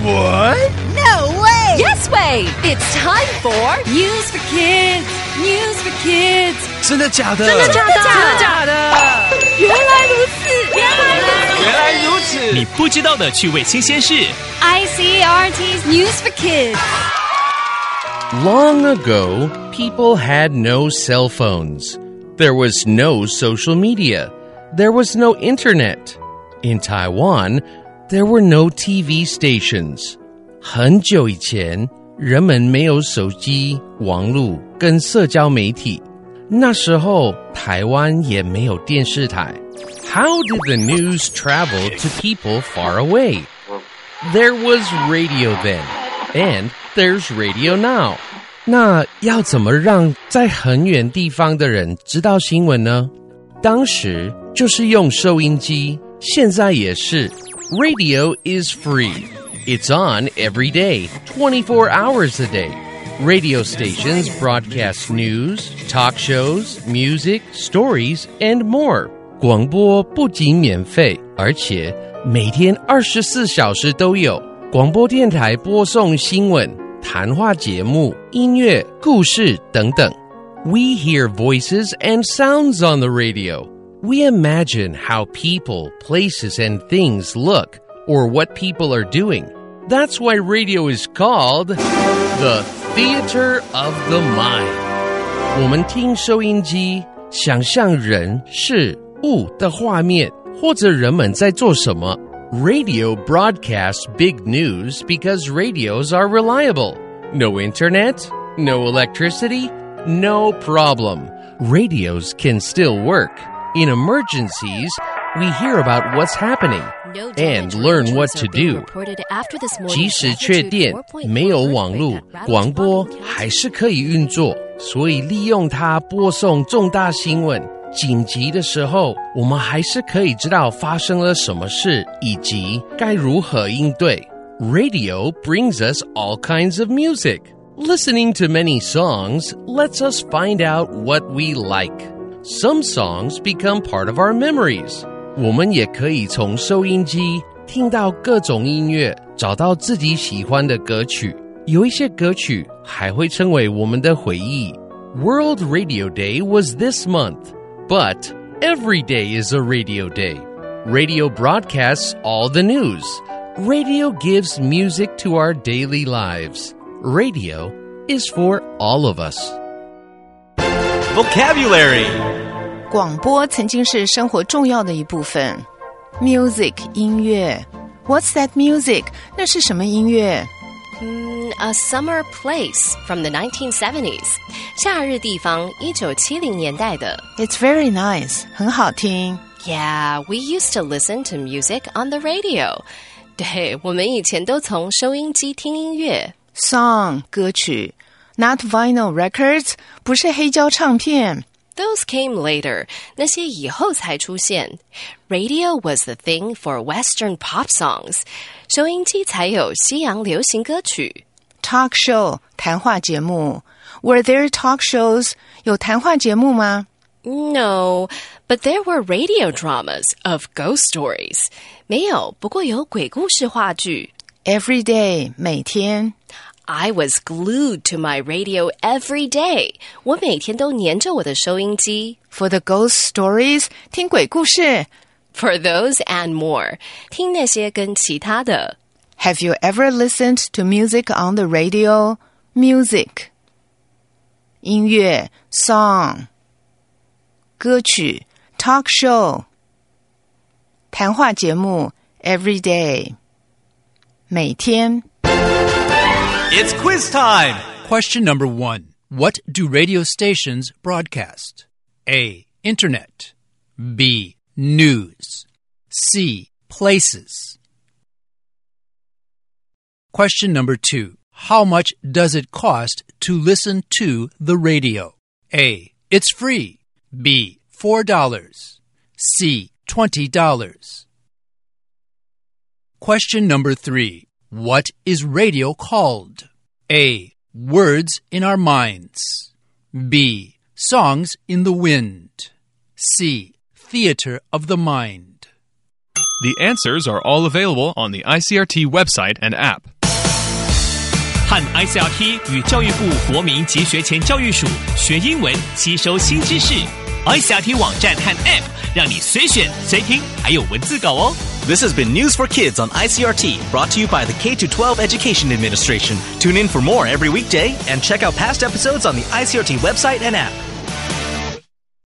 What? No way! Yes way! It's time for News for Kids! News for Kids! 真的假的？ 真的假的？ 真的假的？ 原来如此！ 原来如此！ 你不知道的趣味新鲜事。 ICRT's News for Kids. Long ago, people had no cell phones. There was no social media. There was no internet. In Taiwan, there were no TV stations. 很久以前，人们没有手机、网络跟社交媒体。那时候，台湾也没有电视台。How did the news travel to people far away? There was radio then, and there's radio now. 那要怎么让在很远地方的人知道新闻呢？当时就是用收音机，现在也是。Radio is free. It's on every day, 24 hours a day. Radio stations broadcast news, talk shows, music, stories, and more. 广播不仅免费，而且每天24小时都有。广播电台播送新闻、谈话节目、音乐、故事等等。We hear voices and sounds on the radio. We imagine how people, places, and things look, or what people are doing. That's why radio is called the theater of the mind. 我们听收音机，想象人、事、物的画面，或者人们在做什么。Radio broadcasts big news because radios are reliable. No internet, no electricity, no problem. Radios can still work. In emergencies, we hear about what's happening and learn what to do. 即使缺电，没有网络，广播还是可以运作，所以利用它播送重大新闻。紧急的时候，我们还是可以知道发生了什么事，以及该如何应对。Radio brings us all kinds of music. Listening to many songs lets us find out what we like. Some songs become part of our memories. 我们也可以从收音机听到各种音乐，找到自己喜欢的歌曲。有一些歌曲还会成为我们的回忆。World Radio Day was this month, but every day is a radio day. Radio broadcasts all the news. Radio gives music to our daily lives. Radio is for all of us. Vocabulary. 广播曾经是生活重要的一部分。Music 音乐。What's that music? 那是什么音乐 ？A summer place from the 1970s. 夏日地方1970年代的。 It's very nice. 很好听。 Yeah, we used to listen to music on the radio. 对，我们以前都从收音机听音乐。 Song 歌曲 Not vinyl records 不是黑胶唱片。 Those came later. 那些以后才出现。Radio was the thing for Western pop songs. 收音机才有西洋流行歌曲。 Talk show 谈话节目。Were there talk shows? 有谈话节目吗？ No, but there were radio dramas of ghost stories. 没有，不过有鬼故事话剧。 Every day 每天。 I was glued to my radio every day. 我每天都黏着我的收音机。 For the ghost stories, 听鬼故事。 For those and more, 听那些跟其他的。 Have you ever listened to music on the radio? Music. 音乐 Song. 歌曲 Talk show. 谈话节目 Every day. 每天。 It's quiz time! Question number 1. What do radio stations broadcast? A. Internet. B. News. C. Places. Question number 2. How much does it cost to listen to the radio? A. It's free. B. $4. C. $20. Question number 3. What is radio called? A. Words in our minds. B. Songs in the wind. C. Theater of the mind. The answers are all available on the ICRT website and app. 和 ICRT 与教育部国民及学前教育署学英文，吸收新知识。ICRT 网站和 App 让你随选随听，还有文字稿哦。 This has been News for Kids on ICRT, brought to you by the K-12 Education Administration. Tune in for more every weekday and check out past episodes on the ICRT website and app.